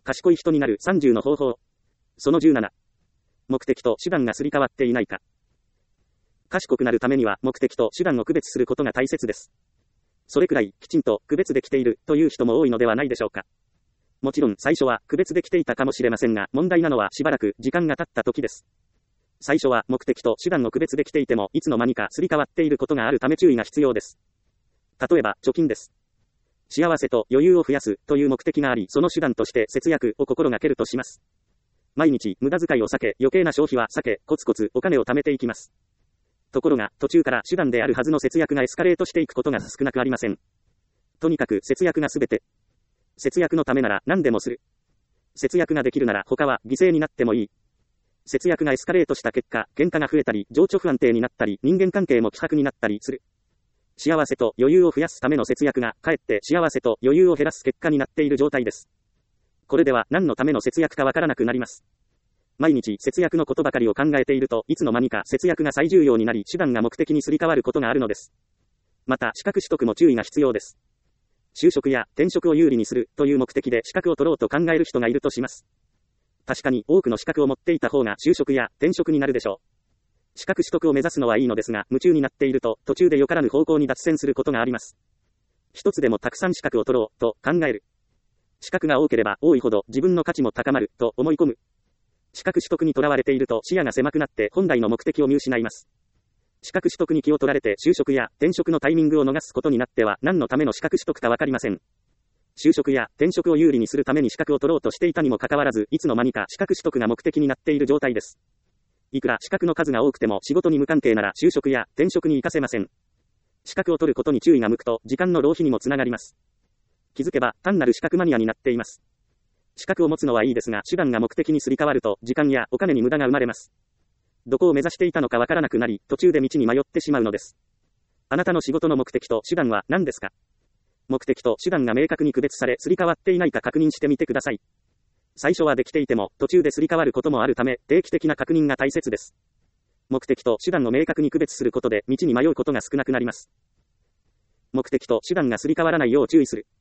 賢い人になる30の方法。その17。目的と手段がすり替わっていないか。賢くなるためには目的と手段を区別することが大切です。それくらいきちんと区別できているという人も多いのではないでしょうか。もちろん最初は区別できていたかもしれませんが、問題なのはしばらく時間が経った時です。最初は目的と手段を区別できていても、いつの間にかすり替わっていることがあるため注意が必要です。例えば、貯金です。幸せと余裕を増やすという目的があり、その手段として節約を心がけるとします。毎日無駄遣いを避け、余計な消費は避け、コツコツお金を貯めていきます。ところが、途中から手段であるはずの節約がエスカレートしていくことが少なくありません。とにかく節約がすべて。節約のためなら何でもする。節約ができるなら他は犠牲になってもいい。節約がエスカレートした結果、喧嘩が増えたり、情緒不安定になったり、人間関係も希薄になったりする。幸せと余裕を増やすための節約が、かえって幸せと余裕を減らす結果になっている状態です。これでは何のための節約かわからなくなります。毎日節約のことばかりを考えていると、いつの間にか節約が最重要になり、手段が目的にすり替わることがあるのです。また、資格取得も注意が必要です。就職や転職を有利にするという目的で資格を取ろうと考える人がいるとします。確かに多くの資格を持っていた方が就職や転職になるでしょう。資格取得を目指すのはいいのですが、夢中になっていると途中でよからぬ方向に脱線することがあります。一つでもたくさん資格を取ろうと考える。資格が多ければ多いほど自分の価値も高まると思い込む。資格取得にとらわれていると視野が狭くなって本来の目的を見失います。資格取得に気を取られて就職や転職のタイミングを逃すことになっては何のための資格取得かわかりません。就職や転職を有利にするために資格を取ろうとしていたにもかかわらず、いつの間にか資格取得が目的になっている状態です。いくら資格の数が多くても仕事に無関係なら就職や転職に活かせません。資格を取ることに注意が向くと時間の浪費にもつながります。気づけば単なる資格マニアになっています。資格を持つのはいいですが、手段が目的にすり替わると時間やお金に無駄が生まれます。どこを目指していたのかわからなくなり、途中で道に迷ってしまうのです。あなたの仕事の目的と手段は何ですか？目的と手段が明確に区別され、すり替わっていないか確認してみてください。最初はできていても、途中ですり替わることもあるため、定期的な確認が大切です。目的と手段を明確に区別することで、道に迷うことが少なくなります。目的と手段がすり替わらないよう注意する。